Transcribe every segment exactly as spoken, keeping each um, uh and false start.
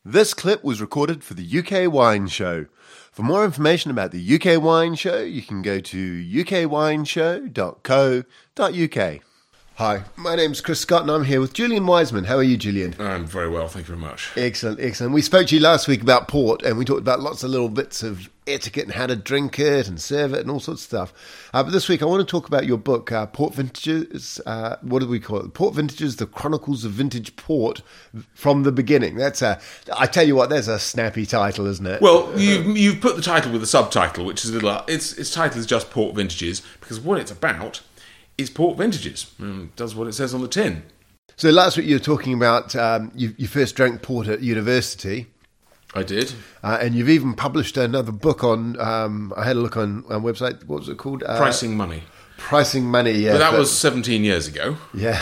This clip was recorded for the U K Wine Show. For more information about the U K Wine Show, you can go to u k wine show dot co dot u k. Hi, my name's Chris Scott and I'm here with Julian Wiseman. How are you, Julian? I'm very well, thank you very much. Excellent, excellent. We spoke to you last week about port and we talked about lots of little bits of etiquette and how to drink it and serve it and all sorts of stuff. Uh, but this week I want to talk about your book, uh, Port Vintages. Uh, what do we call it? Port Vintages, The Chronicles of Vintage Port from the Beginning. That's a, I tell you what, there's a snappy title, isn't it? Well, you've, you've put the title with the subtitle, which is a little, its, its title is just Port Vintages, because what it's about is port vintages. Mm, it does what it says on the tin. So last week you were talking about um, you, you first drank port at university. I did. Uh, and you've even published another book on, um, I had a look on a website, what was it called? Uh, Pricing Money. Pricing Money, yeah. But that but, was seventeen years ago. Yeah.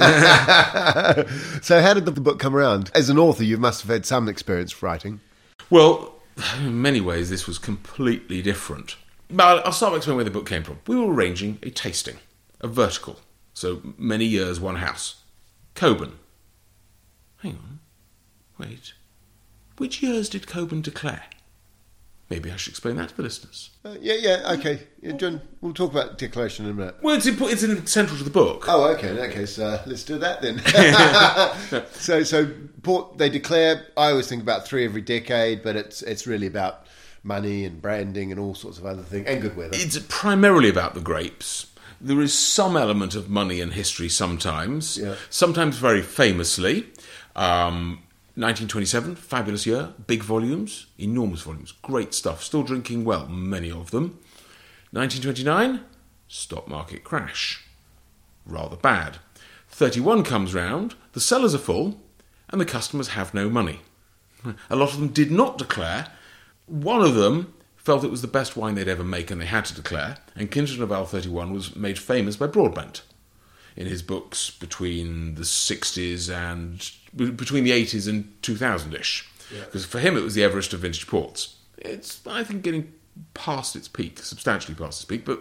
So how did the book come around? As an author, you must have had some experience writing. Well, in many ways this was completely different. But I'll start by explaining where the book came from. We were arranging a tasting. A vertical. So many years, one house. Cockburn. Hang on. Wait. Which years did Cockburn declare? Maybe I should explain that to the listeners. Uh, yeah, yeah, okay. Yeah, John, we'll talk about declaration in a minute. Well, it's, imp- it's central to the book. Oh, okay. In that case, uh, let's do that then. so, so port, they declare, I always think about three every decade, but it's it's really about money and branding and all sorts of other things, and good weather. It's primarily about the grapes. There is some element of money and history sometimes, yeah. Sometimes very famously. Um, nineteen twenty-seven, fabulous year, big volumes, enormous volumes, great stuff, still drinking well, many of them. nineteen twenty-nine, stock market crash, rather bad. thirty-one comes round, the cellars are full, and the customers have no money. A lot of them did not declare. One of them felt it was the best wine they'd ever make and they had to declare, and Kincardine of Al thirty-one was made famous by Broadbent in his books between the sixties and between the eighties and two thousand-ish, because yeah. For him it was the Everest of vintage ports. It's, I think, getting past its peak, substantially past its peak, but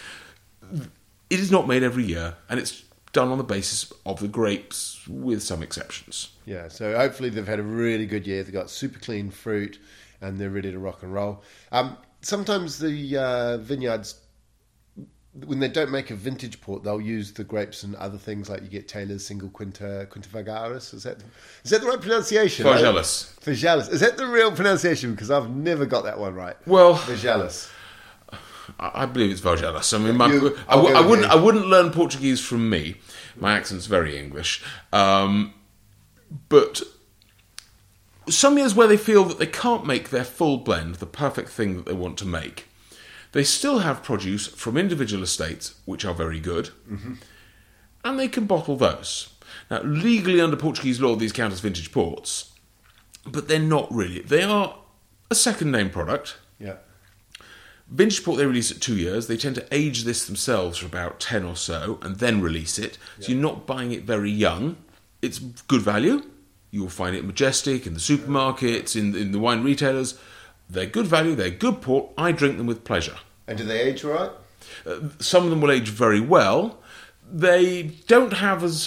it is not made every year, and it's done on the basis of the grapes with some exceptions. Yeah, so hopefully they've had a really good year. They've got super clean fruit and they're ready to rock and roll. Um, sometimes the uh, vineyards, when they don't make a vintage port, they'll use the grapes and other things, like you get Taylor's Single Quinta, Quinta Vagaris. Is that is that the right pronunciation? Vargelis. Vargelis. Is that the real pronunciation? Because I've never got that one right. Well, Vargelis. I believe it's Vargelis. I mean, my, you, I, I, I wouldn't. I wouldn't learn Portuguese from me. My accent's very English, um, but some years where they feel that they can't make their full blend, the perfect thing that they want to make, they still have produce from individual estates, which are very good, mm-hmm. and they can bottle those. Now, legally under Portuguese law, these count as vintage ports, but they're not really. They are a second-name product. Yeah. Vintage port they release at two years. They tend to age this themselves for about ten or so, and then release it. So yeah. You're not buying it very young. It's good value. You'll find it Majestic, in the supermarkets, in, in the wine retailers. They're good value, they're good port. I drink them with pleasure. And do they age all right? Uh, some of them will age very well. They don't have as...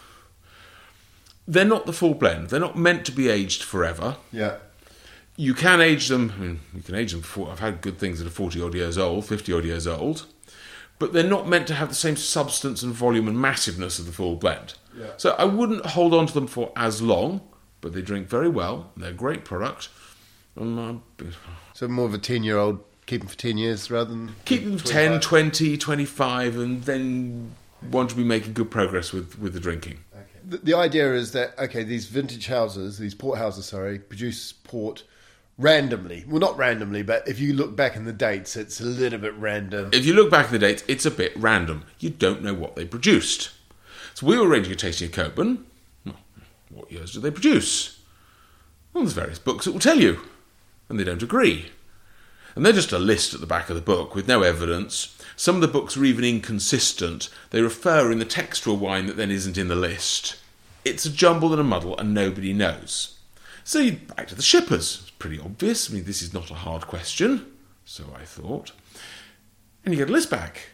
They're not the full blend. They're not meant to be aged forever. Yeah. You can age them... I mean, you can age them for... I've had good things that are forty-odd years old, fifty-odd years old. But they're not meant to have the same substance and volume and massiveness of the full blend. Yeah. So I wouldn't hold on to them for as long, but they drink very well. They're a great product. Um, uh, so more of a ten-year-old, keep them for ten years rather than... Keep them for ten, twenty, twenty-five, and then want to be making good progress with, with the drinking. Okay. The, the idea is that, okay, these vintage houses, these port houses, sorry, produce port randomly. Well, not randomly, but if you look back in the dates, it's a little bit random. If you look back in the dates, it's a bit random. You don't know what they produced. So we were arranging a tasting of Cockburn. Well, what years did they produce? Well, there's various books that will tell you. And they don't agree. And they're just a list at the back of the book with no evidence. Some of the books are even inconsistent. They refer in the text to a wine that then isn't in the list. It's a jumble and a muddle, and nobody knows. So you back to the shippers. It's pretty obvious. I mean, this is not a hard question, so I thought. And you get a list back.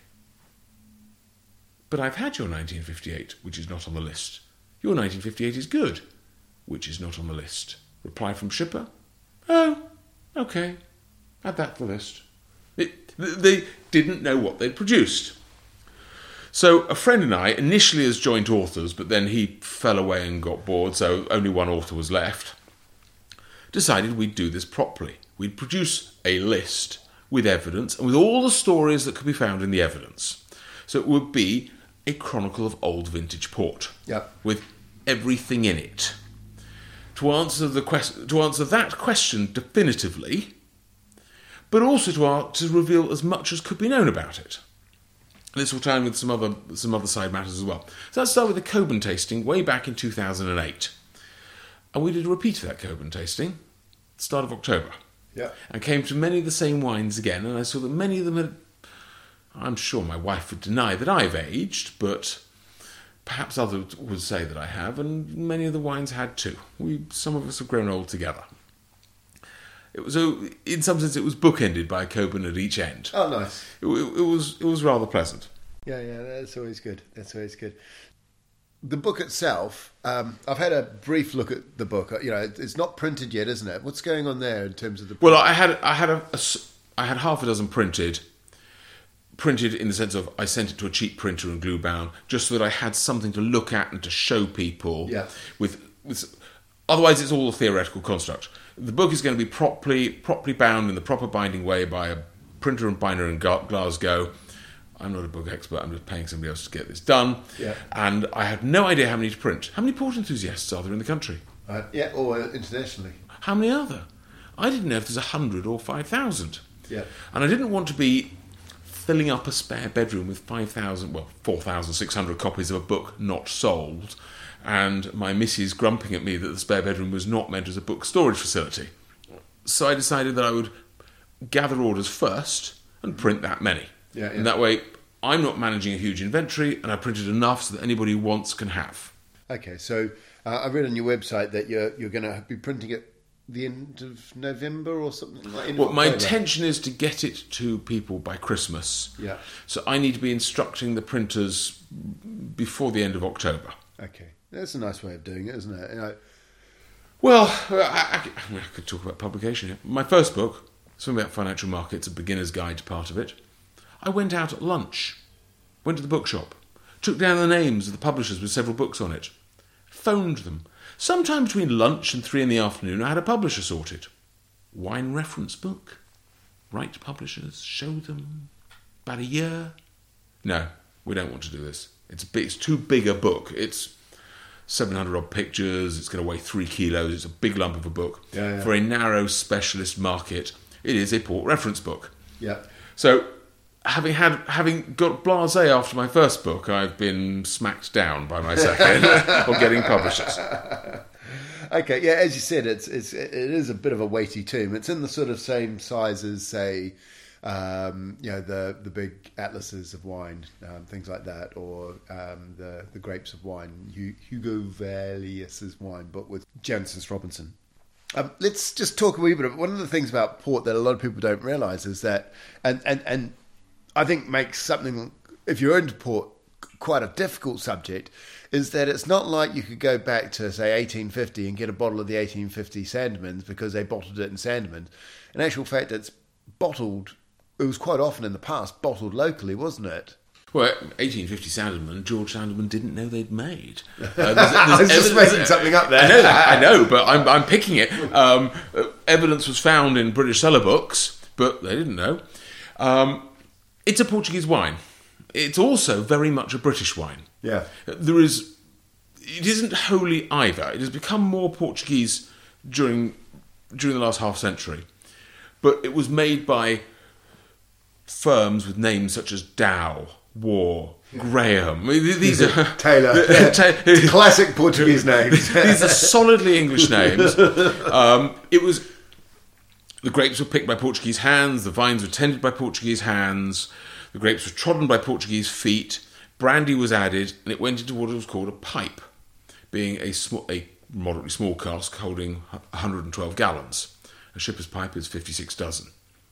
But I've had your nineteen fifty-eight, which is not on the list. Your nineteen fifty-eight is good, which is not on the list. Reply from shipper, oh, okay, add that to the list. It, they didn't know what they'd produced. So a friend and I, initially as joint authors, but then he fell away and got bored, so only one author was left, decided we'd do this properly. We'd produce a list with evidence and with all the stories that could be found in the evidence. So it would be a chronicle of old vintage port, yep, with everything in it. To answer the quest- to answer that question definitively, but also to, ar- to reveal as much as could be known about it. This will tie in with some other some other side matters as well. So let's start with the Cockburn tasting way back in two thousand eight. And we did a repeat of that Cockburn tasting, start of October. Yeah. And came to many of the same wines again, and I saw that many of them had, I'm sure my wife would deny that I've aged, but perhaps others would say that I have, and many of the wines had too. We, some of us have grown old together. It was, a, in some sense, it was bookended by a Cockburn at each end. Oh, nice. It, it, it was, it was rather pleasant. Yeah, yeah, that's always good. That's always good. The book itself, um, I've had a brief look at the book. You know, it's not printed yet, isn't it? What's going on there in terms of the? Well, I had, I had a, a, I had half a dozen printed. Printed in the sense of I sent it to a cheap printer and glue bound, just so that I had something to look at and to show people. Yeah. With, with otherwise, it's all a theoretical construct. The book is going to be properly properly bound in the proper binding way by a printer and binder in Glasgow. I'm not a book expert. I'm just paying somebody else to get this done. Yeah. And I have no idea how many to print. How many port enthusiasts are there in the country? Uh, yeah, or uh, internationally. How many are there? I didn't know if there's a hundred or five thousand. Yeah. And I didn't want to be filling up a spare bedroom with five thousand, well, four thousand six hundred copies of a book not sold, and my missus grumping at me that the spare bedroom was not meant as a book storage facility. So I decided that I would gather orders first and print that many. Yeah, yeah. And that way, I'm not managing a huge inventory, and I printed enough so that anybody who wants can have. Okay, so uh, I read on your website that you're you're going to be printing it the end of November or something like that? Well, my intention is to get it to people by Christmas. Yeah. So I need to be instructing the printers before the end of October. Okay. That's a nice way of doing it, isn't it? You know, well, I, I, I, mean, I could talk about publication here. My first book, something about financial markets, a beginner's guide to part of it. I went out at lunch, went to the bookshop, took down the names of the publishers with several books on it, phoned them. Sometime between lunch and three in the afternoon, I had a publisher sorted. Wine reference book. Write to publishers. Show them. About a year. No, we don't want to do this. It's a big, it's too big a book. It's seven hundred odd pictures. It's going to weigh three kilos. It's a big lump of a book. Yeah, yeah. For a narrow specialist market, it is a port reference book. Yeah. So, having had having got blasé after my first book, I've been smacked down by my second or getting publishers. Okay, yeah, as you said, it's it's it is a bit of a weighty tome. It's in the sort of same size as, say, um, you know, the the big atlases of wine, um, things like that, or um, the the grapes of wine, Hugo Valius's wine, but with Jancis Robinson. Um, let's just talk a wee bit. One of the things about port that a lot of people don't realise is that, and and and I think makes something, if you're into port, quite a difficult subject, is that it's not like you could go back to, say, eighteen fifty and get a bottle of the eighteen fifty Sandemans because they bottled it in Sandemans. In actual fact, it's bottled, it was quite often in the past bottled locally, wasn't it? Well, eighteen fifty Sandeman, George Sandeman didn't know they'd made. Uh, there's, there's I was just evidence, making something up there. I know, that, I know, but I'm, I'm picking it. Um, uh, evidence was found in British cellar books, but they didn't know. Um, it's a Portuguese wine. It's also very much a British wine. Yeah. There is, it isn't wholly either. It has become more Portuguese during during the last half century, but it was made by firms with names such as Dow, War, Graham. These are Taylor. Yeah. Classic Portuguese names. These are solidly English names. Um, it was the grapes were picked by Portuguese hands. The vines were tended by Portuguese hands. The grapes were trodden by Portuguese feet. Brandy was added, and it went into what was called a pipe, being a small, a moderately small cask holding one hundred twelve gallons. A shipper's pipe is fifty-six dozen.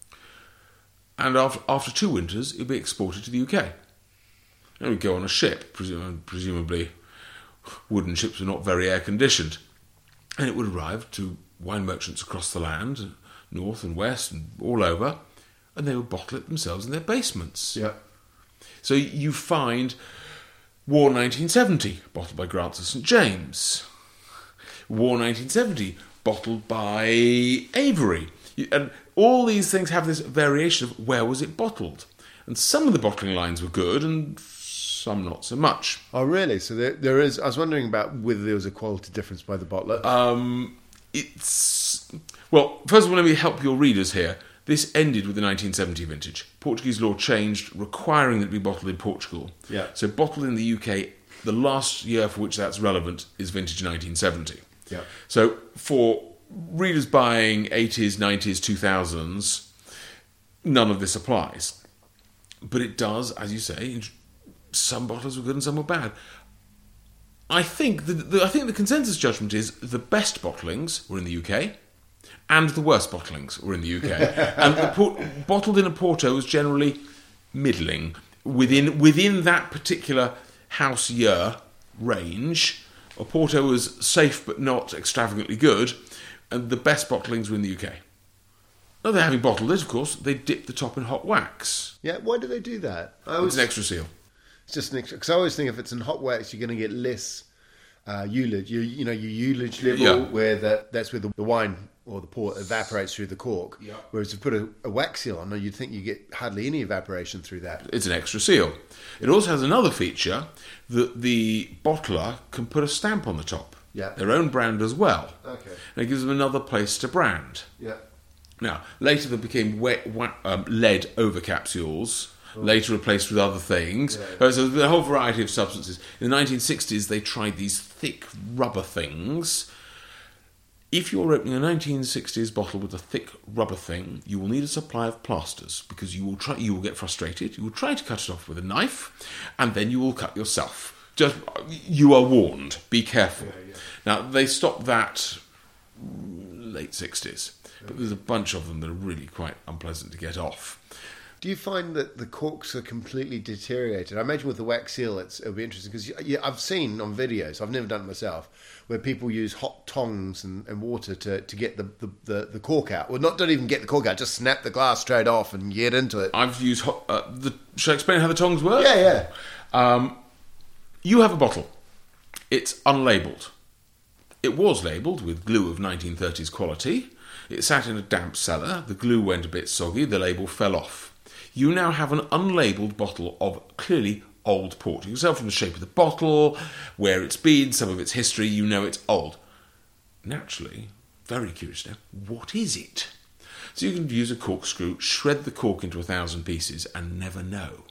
And after, after two winters, it would be exported to the U K. And it would go on a ship, presumably, presumably wooden ships were not very air-conditioned. And it would arrive to wine merchants across the land, north and west and all over, and they would bottle it themselves in their basements. Yeah. So you find War nineteen seventy, bottled by Grants of Saint James. War nineteen seventy, bottled by Avery. And all these things have this variation of where was it bottled. And some of the bottling lines were good and some not so much. Oh, really? So there, there is... I was wondering about whether there was a quality difference by the bottler. Um, it's... Well, first of all, let me help your readers here. This ended with the nineteen seventy vintage. Portuguese law changed, requiring that it be bottled in Portugal. Yeah. So bottled in the U K, the last year for which that's relevant is vintage nineteen seventy. Yeah. So for readers buying eighties, nineties, two thousands, none of this applies. But it does, as you say, some bottles were good and some were bad. I think the, the I think the consensus judgment is the best bottlings were in the U K. And the worst bottlings were in the U K. And the port, bottled in a Porto was generally middling. Within within that particular house year range, a Porto was safe but not extravagantly good, and the best bottlings were in the U K. Now, they're having bottled it, of course, they dip the top in hot wax. Yeah, why do they do that? I It's always, an extra seal. It's just an extra... Because I always think if it's in hot wax, you're going to get less uh, ullage. You, you know, your ullage level, Yeah. where that, that's where the, the wine... or the port evaporates through the cork. Yeah. Whereas if you put a, a wax seal on, you'd think you get hardly any evaporation through that. It's an extra seal. It also has another feature that the bottler can put a stamp on the top. Yeah. Their own brand as well. Okay. And it gives them another place to brand. Yeah. Now, later they became wet, wa- um, lead over capsules, later replaced with other things. Yeah. So there's a whole variety of substances. In the nineteen sixties, they tried these thick rubber things. If you're opening a nineteen sixties bottle with a thick rubber thing, you will need a supply of plasters because you will try. You will get frustrated. You will try to cut it off with a knife, and then you will cut yourself. Just you are warned. Be careful. Yeah, yeah. Now they stopped that late sixties, but there's a bunch of them that are really quite unpleasant to get off. Do you find that the corks are completely deteriorated? I imagine with the wax seal, it's, it'll be interesting because yeah, I've seen on videos, I've never done it myself, where people use hot tongs and, and water to, to get the, the, the, the cork out. Well, not don't even get the cork out, just snap the glass straight off and get into it. I've used hot. Uh, the, shall I explain how the tongs work? Yeah, yeah. Um, you have a bottle. It's unlabelled. It was labelled with glue of nineteen thirties quality. It sat in a damp cellar. The glue went a bit soggy. The label fell off. You now have an unlabelled bottle of clearly old port. You can tell from the shape of the bottle, where it's been, some of its history, you know it's old. Naturally, very curious now, what is it? So you can use a corkscrew, shred the cork into a thousand pieces and never know.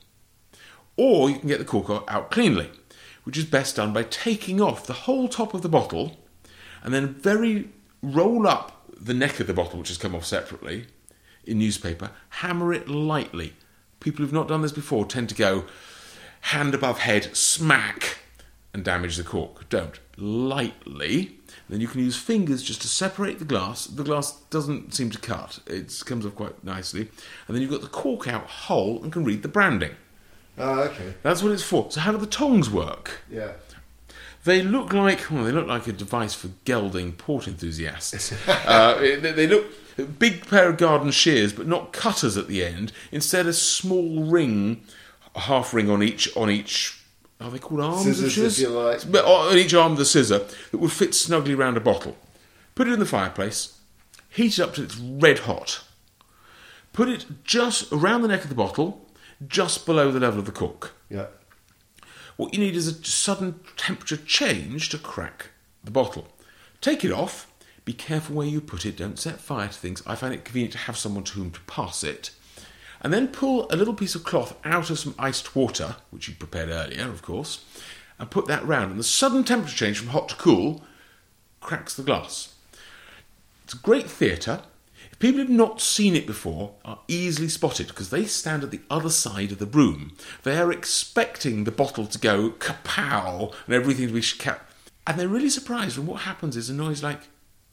Or you can get the cork out cleanly, which is best done by taking off the whole top of the bottle and then very roll up the neck of the bottle, which has come off separately, in newspaper, hammer it lightly. People who've not done this before tend to go hand above head, smack, and damage the cork. Don't. Lightly. Then you can use fingers just to separate the glass. The glass doesn't seem to cut. It comes off quite nicely. And then you've got the cork out whole and can read the branding. Oh, okay. That's what it's for. So how do the tongs work? Yeah. They look like well, they look like a device for gelding port enthusiasts. uh, they, they look a big pair of garden shears, but not cutters at the end. Instead, a small ring, a half ring on each on each. Are they called arms Scissors, of shears? if you like. But on each arm of the scissor that would fit snugly round a bottle. Put it in the fireplace. Heat it up till it's red hot. Put it just around the neck of the bottle, just below the level of the cork. Yeah. What you need is a sudden temperature change to crack the bottle. Take it off. Be careful where you put it. Don't set fire to things. I find it convenient to have someone to whom to pass it. And then pull a little piece of cloth out of some iced water, which you prepared earlier, of course, and put that round. And the sudden temperature change from hot to cool cracks the glass. It's great theatre. If people have not seen it before, are easily spotted because they stand at the other side of the room. They are expecting the bottle to go kapow and everything to be cap. And they're really surprised when what happens is a noise like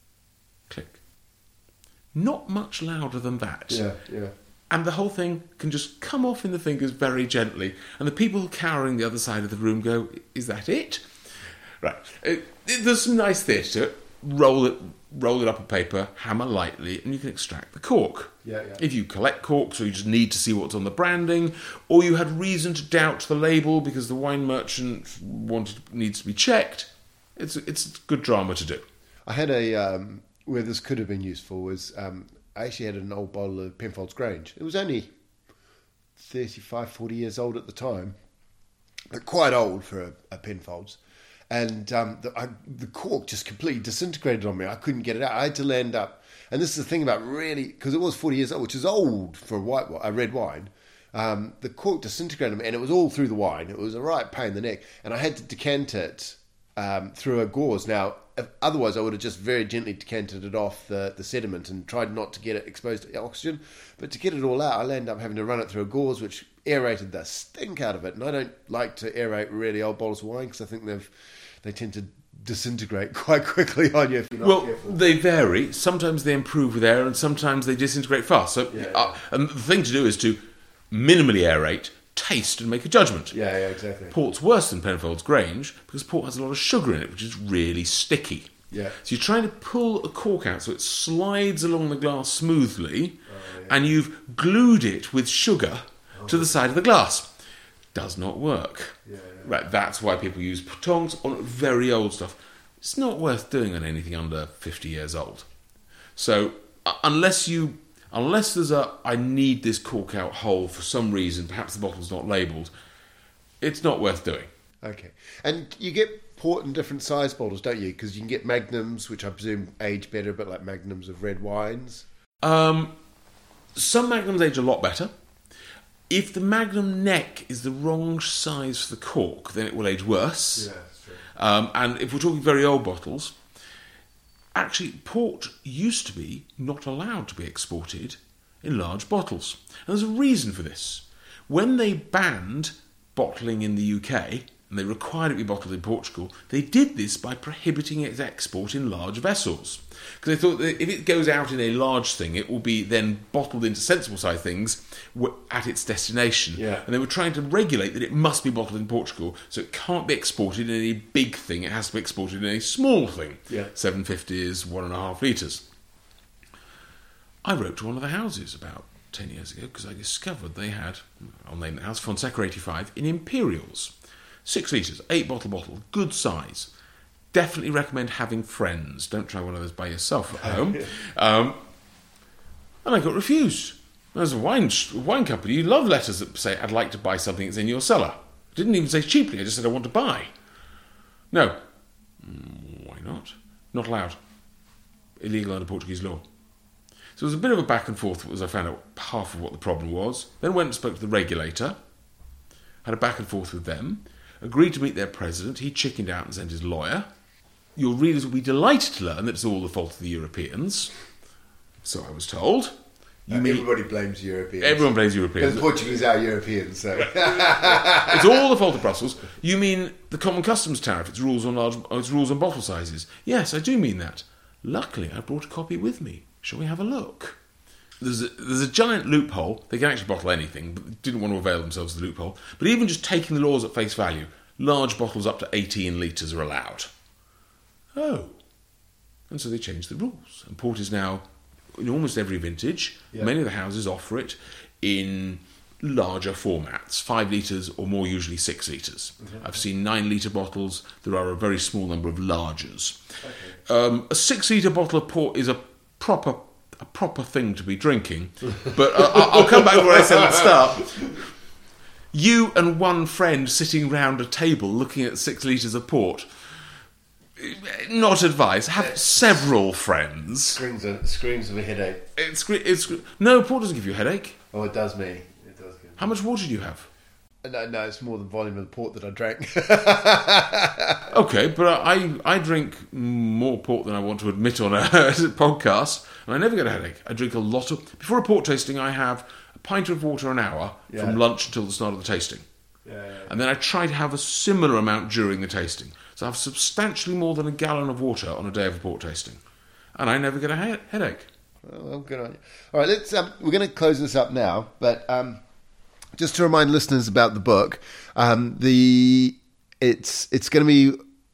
click. Not much louder than that. Yeah, yeah. And the whole thing can just come off in the fingers very gently. And the people cowering the other side of the room go, is that it? Right. It, it, there's some nice theatre to it. roll it, roll it up a paper, hammer lightly, and you can extract the cork. Yeah, yeah. If you collect corks, or you just need to see what's on the branding, or you had reason to doubt the label because the wine merchant wanted needs to be checked, it's it's good drama to do. I had a um, where this could have been useful was um, I actually had an old bottle of Penfolds Grange. It was only thirty-five, forty years old at the time, but quite old for a, a Penfolds. And um, the, I, the cork just completely disintegrated on me. I couldn't get it out. I had to land up. And this is the thing about really, because it was forty years old, which is old for a white a red wine. Um, the cork disintegrated on me, and it was all through the wine. It was a right pain in the neck. And I had to decant it um, through a gauze. Now, if, otherwise I would have just very gently decanted it off the, the sediment and tried not to get it exposed to oxygen. But to get it all out, I ended up having to run it through a gauze, which aerated the stink out of it. And I don't like to aerate really old bottles of wine because I think they've they tend to disintegrate quite quickly on you if you're not well, careful. They vary. Sometimes they improve with air, and sometimes they disintegrate fast. So, Yeah, yeah. Uh, and the thing to do is to minimally aerate, taste, and make a judgment. Yeah, yeah, exactly. Port's worse than Penfolds Grange because port has a lot of sugar in it, which is really sticky. Yeah. So you're trying to pull a cork out so it slides along the glass smoothly, Oh, yeah. and you've glued it with sugar Oh. to the side of the glass. Does not work. Yeah, yeah. Right, that's why people use tongs on very old stuff. It's not worth doing on anything under fifty years old. So uh, unless you, unless there's a, I need this cork out whole for some reason, perhaps the bottle's not labelled, it's not worth doing. Okay. And you get port in different size bottles, don't you? Because you can get magnums, which I presume age better, but like magnums of red wines. Um, some magnums age a lot better. If the magnum neck is the wrong size for the cork, then it will age worse. Yeah, that's true. Um, and if we're talking very old bottles, actually, port used to be not allowed to be exported in large bottles. And there's a reason for this. When they banned bottling in the U K, and they required it to be bottled in Portugal, they did this by prohibiting its export in large vessels. Because they thought that if it goes out in a large thing, it will be then bottled into sensible-sized things at its destination. Yeah. And they were trying to regulate that it must be bottled in Portugal, so it can't be exported in any big thing, it has to be exported in a small thing. Yeah. seven fifty is one and a half litres. I wrote to one of the houses about ten years ago because I discovered they had, I'll name the house, Fonseca eighty-five, in Imperials. Six litres, eight bottle bottle, good size. Definitely recommend having friends. Don't try one of those by yourself at home. um, and I got refused. There's a wine wine company. You love letters that say, I'd like to buy something that's in your cellar. I didn't even say cheaply. I just said, I want to buy. No. Mm, why not? Not allowed. Illegal under Portuguese law. So there was a bit of a back and forth as I found out half of what the problem was. Then went and spoke to the regulator. Had a back and forth with them. Agreed to meet their president. He chickened out and sent his lawyer. Your readers will be delighted to learn that it's all the fault of the Europeans. So I was told. You Uh, mean, everybody blames Europeans. everyone blames Because Europeans. Portuguese are Europeans, so... It's all the fault of Brussels. You mean the common customs tariff? Its rules on large, its rules on bottle sizes. Yes, I do mean that. Luckily, I brought a copy with me. Shall we have a look? There's a, there's a giant loophole. They can actually bottle anything, but they didn't want to avail themselves of the loophole. But even just taking the laws at face value, large bottles up to eighteen litres are allowed. Oh. And so they changed the rules. And port is now, in almost every vintage, Yeah. many of the houses offer it in larger formats, five litres or more, usually six litres. Mm-hmm. I've seen nine litre bottles. There are a very small number of largers. Okay. Um, a six litre bottle of port is a proper a proper thing to be drinking. But uh, I'll come back to what I said at the start. You and one friend sitting round a table looking at six litres of port. Not advised. Have several friends. Screams of, screams of a headache. It's, it's no, port doesn't give you a headache. Oh, it does me. It does give me. How much water do you have? No, no, it's more the volume of the port that I drank. Okay, but I I drink more port than I want to admit on a podcast, and I never get a headache. I drink a lot of... Before a port tasting, I have a pint of water an hour Yeah. from lunch until the start of the tasting. Yeah, yeah, yeah. And then I try to have a similar amount during the tasting. So I have substantially more than a gallon of water on a day of a port tasting. And I never get a he- headache. Well, good on you. All right, let's. Um, we're going to close this up now, but um, just to remind listeners about the book, um, the it's it's going to be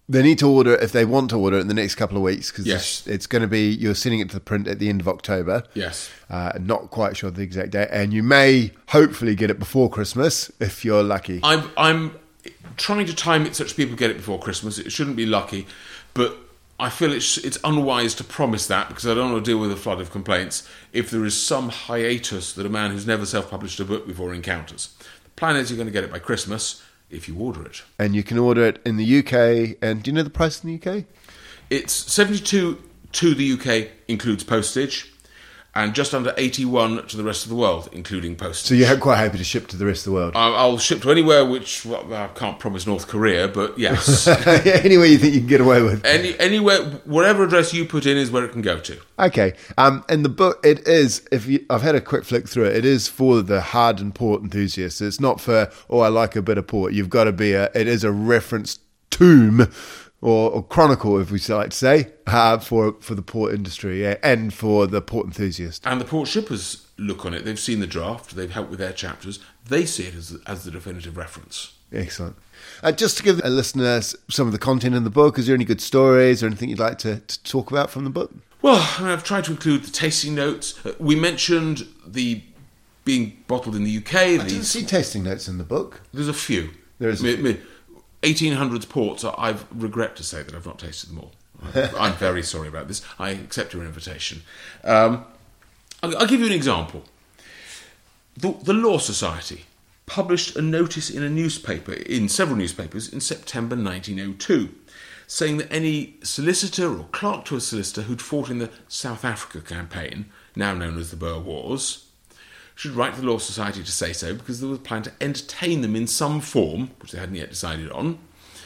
They need to order it if they want to order it in the next couple of weeks because Yes. it's, it's going to be, you're sending it to the print at the end of October. Yes. Uh, not quite sure the exact date. And you may hopefully get it before Christmas if you're lucky. I'm I'm trying to time it such people get it before Christmas. It shouldn't be lucky, but I feel it's it's unwise to promise that because I don't want to deal with a flood of complaints if there is some hiatus that a man who's never self-published a book before encounters. The plan is you're going to get it by Christmas if you order it. And you can order it in the U K. And do you know the price in the U K? It's seventy-two to the U K, includes postage, and just under eighty-one to the rest of the world, including postage. So you're quite happy to ship to the rest of the world? I'll I'll ship to anywhere which, well, I can't promise North Korea, but yes. Anywhere you think you can get away with. Any Anywhere, whatever address you put in is where it can go to. Okay. Um, and the book, it is, if you, I've had a quick flick through it, it is for the hardened port enthusiasts. It's not for, oh, I like a bit of port. You've got to be a, it is a reference tome or, or chronicle, if we like to say, uh, for, for the port industry yeah, and for the port enthusiast. And the port shippers look on it. They've seen the draft. They've helped with their chapters. They see it as, as the definitive reference. Excellent. Uh, just to give a listener some of the content in the book, is there any good stories or anything you'd like to, to talk about from the book? Well, I mean, I've tried to include the tasting notes. Uh, we mentioned the being bottled in the U K. I didn't see tasting notes in the book. There's a few. There is a Me- few. me- eighteen hundreds ports, I regret to say that I've not tasted them all. I'm very sorry about this. I accept your invitation. Um, I'll, I'll give you an example. The, the Law Society published a notice in a newspaper, in several newspapers, in September nineteen oh two, saying that any solicitor or clerk to a solicitor who'd fought in the South Africa campaign, now known as the Boer Wars, should write to the Law Society to say so because there was a plan to entertain them in some form, which they hadn't yet decided on,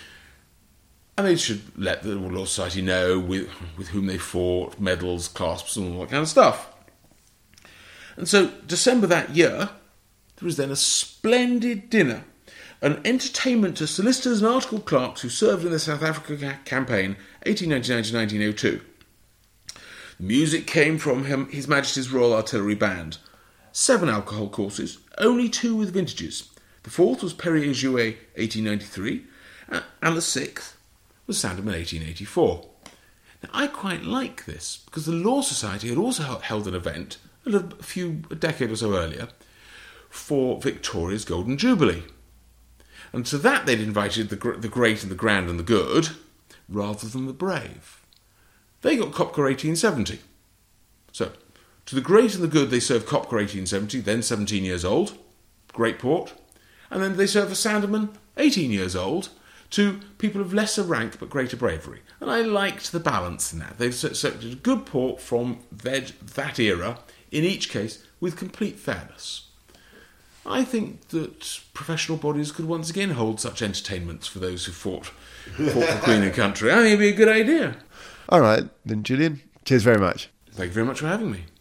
and they should let the Law Society know with, with whom they fought, medals, clasps, and all that kind of stuff. And so, December that year, there was then a splendid dinner, an entertainment to solicitors and article clerks who served in the South Africa ca- campaign, eighteen ninety-nine to nineteen oh two. The music came from him, His Majesty's Royal Artillery Band. Seven alcohol courses, only two with vintages. The fourth was Perrier-Jouet eighteen ninety-three, uh, and the sixth was Sandeman eighteen eighty-four. Now, I quite like this, because the Law Society had also held an event, a few, a decade or so earlier, for Victoria's Golden Jubilee. And to that they'd invited the, gr- the great and the grand and the good, rather than the brave. They got Kopka eighteen seventy. So, to the great and the good, they served Kopka eighteen seventy, then seventeen years old, great port, and then they served a Sandeman, eighteen years old, to people of lesser rank but greater bravery. And I liked the balance in that. They've selected a good port from that, that era, in each case, with complete fairness. I think that professional bodies could once again hold such entertainments for those who fought, fought for Queen and country. I think it'd be a good idea. All right, then, Julian. Cheers very much. Thank you very much for having me.